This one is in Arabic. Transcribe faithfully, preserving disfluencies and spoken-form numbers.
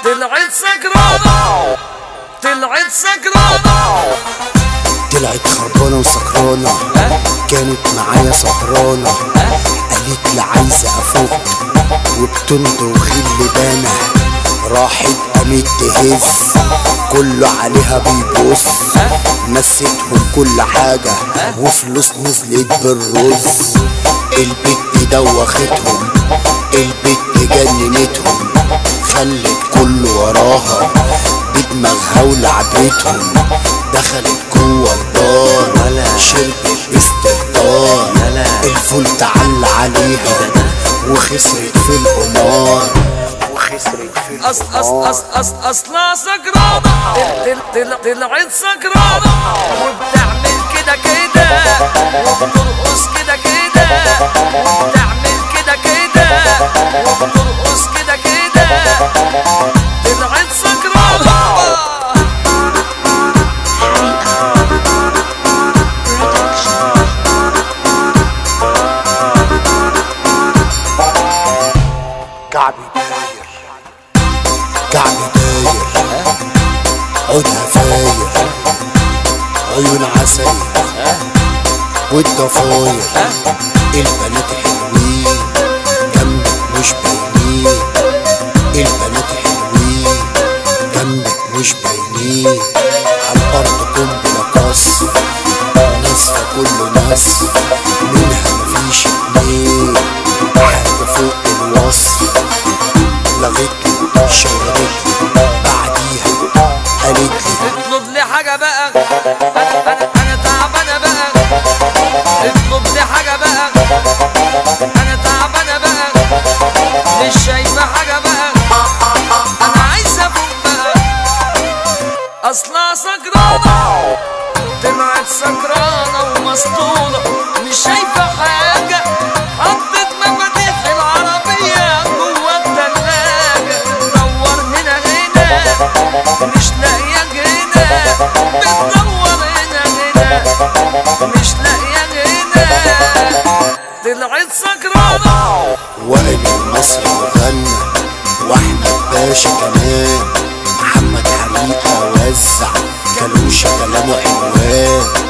طلعت سكرانة طلعت سكرانة طلعت خربانة وسكرانة، كانت معايا سهرانة، قالت لي عايزة افوق وبتندخ اللي بانا، راحت قامت تهز كله عليها بيبص، نسيتهم كل حاجة وفلوس نزلت بالرز، البت دوختهم البت جننتهم، خلت كله وراها بدماغها ولعبتهم، دخلت جوه الدار شربت باستهتار، الفول تعلى عليها وخسرت في القمار وخسرت في القمار. أصل أصل أصل أصل أصلها سكرانة طلعت سكرانة وبتعمل كده كده وبترقص كده كده وبتعمل كده كده وبترقص كده كده طلعت سكرانة. كعبي داير كعبي داير عودها فاير، عيون عسل والضفاير، البنات حلوين جنبك مش باينين، البنات حلوين جنبك مش باينين، عالارض قنبلة قصر نصفة كله نصف، منها مفيش اتنين حاجة فوق الوصف، لغتلي شاورتلي بعديها قالتلي اطلب لي حاجة بقى انا انا انا تعبانة بقى، اطلب لي حاجة بقى انا تعبانة بقى، مش شايفة حاجة بقى انا عايزة افوق بقى. اصلها سكرانة طلعت سكرانة ومسطولة مش شايفة حاجة، حطت مفاتيح العربية جوا التلاجة، بتدور هنا هنا مش لاقية هنا، بتدور هنا هنا مش لاقية هنا طلعت سكرانة. وائل المصري وغنى واحمد باشا كمان، محمد حريقة وزع كلوشة كلامه عنوان.